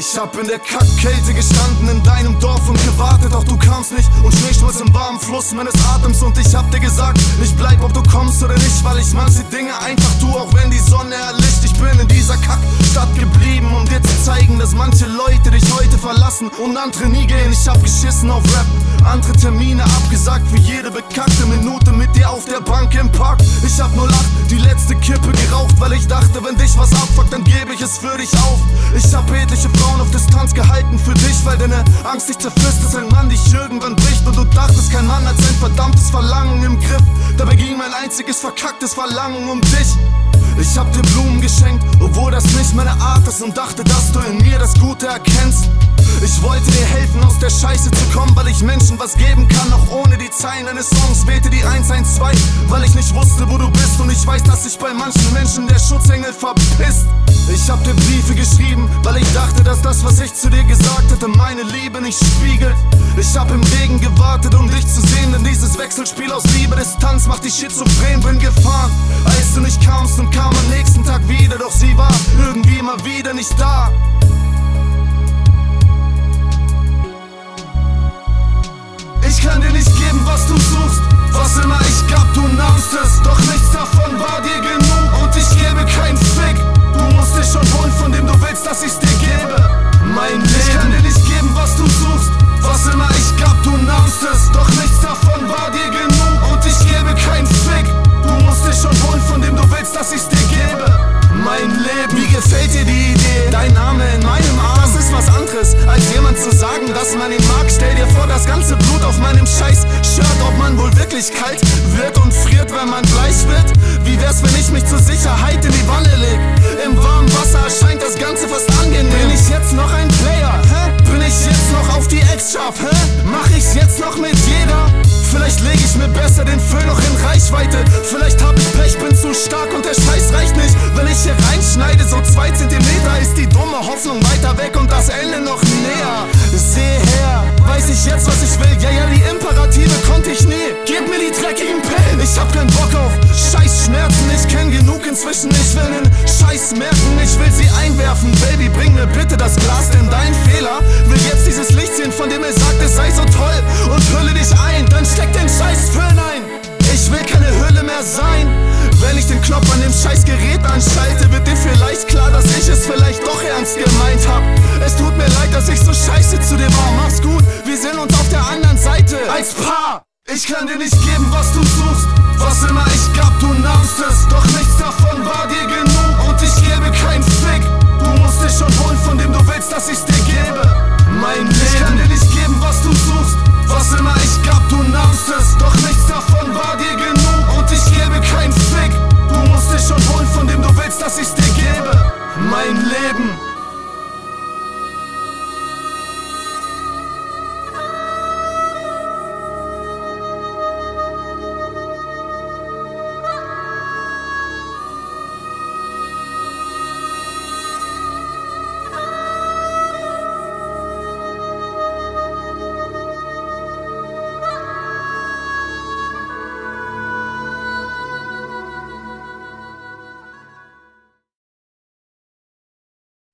Ich hab in der Kackkälte gestanden in deinem Dorf und gewartet, doch du kamst nicht. Und Schneesturz im warmen Fluss meines Atems. Und ich hab dir gesagt, ich bleib, ob du kommst oder nicht, weil ich manche Dinge einfach tu, auch wenn die Sonne erlischt. Ich bin in dieser Kackstadt geblieben, um dir zu zeigen, dass manche Leute dich heute verlassen und andere nie gehen. Ich hab geschissen auf Rap, andere Termine abgesagt für jede bekackte Minute mit dir auf der Bank im Park. Ich hab 08 die letzte Kippe geraucht, weil ich dachte, wenn dich was abfuckt, dann gebe ich es für dich auf. Ich hab etliche Frauen auf Distanz gehalten für dich, weil deine Angst dich zerfrisst, dass ein Mann dich irgendwann bricht. Und du dachtest, kein Mann hat sein verdammtes Verlangen im Griff. Dabei ging mein einziges verkacktes Verlangen um dich. Ich hab dir Blumen geschenkt, obwohl das nicht meine Art ist, und dachte, dass du in mir das Gute erkennst. Ich wollte dir helfen, aus der Scheiße zu kommen, weil ich Menschen was geben kann, auch ohne die Zeilen deines Songs. Wählte die 112, weil ich nicht wusste, wo du bist. Und ich weiß, dass sich bei manchen Menschen der Schutzengel verpisst. Ich hab dir Briefe geschrieben, weil ich dachte, dass das, was ich zu dir gesagt hatte, meine Liebe nicht spiegelt. Ich hab im Regen gewartet, um dich zu sehen, denn dieses Wechselspiel aus Liebe, Distanz macht dich schizophren. Bin gefahren, als du nicht kamst, und kam am nächsten Tag wieder, doch sie war irgendwie immer wieder nicht da. Ich kann dir nicht geben, was du suchst, was immer ich gab, du nahmst es. Doch nichts davon war dir genug, und ich gebe keinen Fick. Du musst dich schon holen, von dem du willst, dass ich's dir gebe. Mein Leben. Ich kann dir nicht geben, was du suchst, was immer ich gab, du nahmst es. Doch nichts davon war dir genug, und ich gebe keinen Fick. Du musst dich schon holen, von dem du willst, dass ich's dir gebe. Mein Leben. Wie gefällt dir die Idee? Dein Name in meinem Arm. Das ist was anderes, als jemand zu sagen, dass man ihn mag. Stell dir vor, das ganze Blut auf meinem Scheiß-Shirt, ob man wohl wirklich kalt wird und friert, wenn man bleich wird. Wie wär's, wenn ich mich zur Sicherheit in die Wanne leg? Im warmen Wasser erscheint das Ganze fast angenehm. Bin ich jetzt noch ein Player? Bin ich jetzt noch auf die Ex scharf? Mach ich's jetzt noch mit jeder? Vielleicht leg ich mir besser den Föhn noch in Reichweite. Vielleicht hab ich Pech, bin zu stark und der Scheiß reicht nicht. Wenn ich hier reinschneide, so 2 Zentimeter, ist die dumme Hoffnung weiter weg und das Ende noch näher. Seh her, weiß ich jetzt, was ich will. Ja, die Imperative konnte ich nie. Gib mir die dreckigen Pillen. Ich hab keinen Bock auf Scheißschmerzen. Ich kenn genug inzwischen. Ich will nen Scheiß merken. Ich will sie einwerfen. Baby, bring mir bitte das Glas, denn dein Fehler will jetzt dieses Licht sehen, von dem er sagt, es sei so toll, und hülle dich ein. Dann steck den Scheiß Föhn ein. Ich will keine Hülle mehr sein. Wenn ich den Knopf an dem scheiß Gerät anschalte, wird dir vielleicht klar, dass ich es vielleicht doch ernst gemeint hab. Es tut mir leid, dass ich so scheiße zu dir war. Mach's gut, wir sehen uns auf der anderen Seite als Paar. Ich kann dir nicht geben, was du suchst, was immer ich gab, du nahmst es. Doch nichts davon war dir genug, und ich gebe keinen Fick. Du musst dich schon holen, von dem du willst, dass ich's dir